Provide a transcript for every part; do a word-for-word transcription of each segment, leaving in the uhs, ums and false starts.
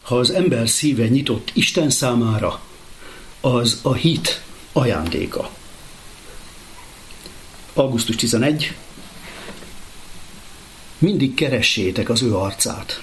Ha az ember szíve nyitott Isten számára, az a hit ajándéka. augusztus tizenegy. Mindig keressétek az ő arcát.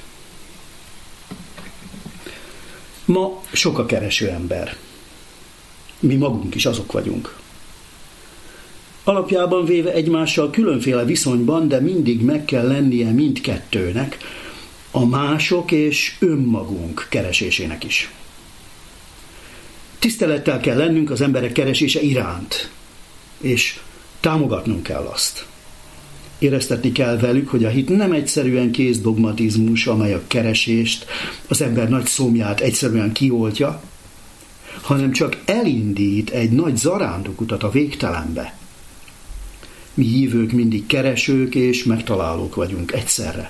Ma sok a kereső ember. Mi magunk is azok vagyunk. Alapjában véve egymással különféle viszonyban, de mindig meg kell lennie mindkettőnek, a mások és önmagunk keresésének is. Tisztelettel kell lennünk az emberek keresése iránt, és támogatnunk kell azt. Éreztetni kell velük, hogy a hit nem egyszerűen kézdogmatizmus, amely a keresést, az ember nagy szomját egyszerűen kioltja, hanem csak elindít egy nagy zarándokutat a végtelenbe. Mi hívők mindig keresők és megtalálók vagyunk egyszerre.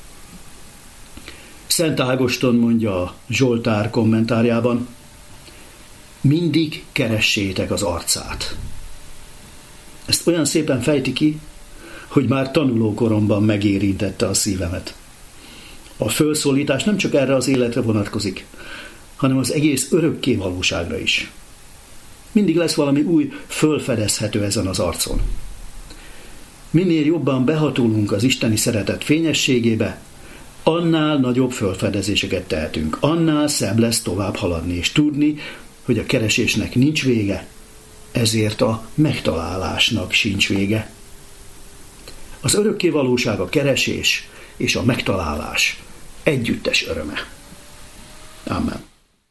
Szent Ágoston mondja a Zsoltár kommentárjában, mindig keressétek az arcát. Ezt olyan szépen fejti ki, hogy már tanulókoromban megérintette a szívemet. A fölszólítás nem csak erre az életre vonatkozik, hanem az egész örökké valóságra is. Mindig lesz valami új fölfedezhető ezen az arcon. Minél jobban behatolunk az isteni szeretet fényességébe, annál nagyobb fölfedezéseket tehetünk, annál szebb lesz tovább haladni, és tudni, hogy a keresésnek nincs vége, ezért a megtalálásnak sincs vége. Az örökké valóság a keresés és a megtalálás együttes öröme. Amen.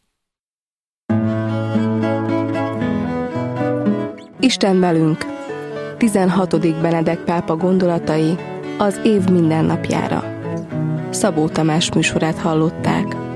Isten velünk. tizenhatodik Benedek pápa gondolatai az év mindennapjára. Szabó Tamás műsorát hallották.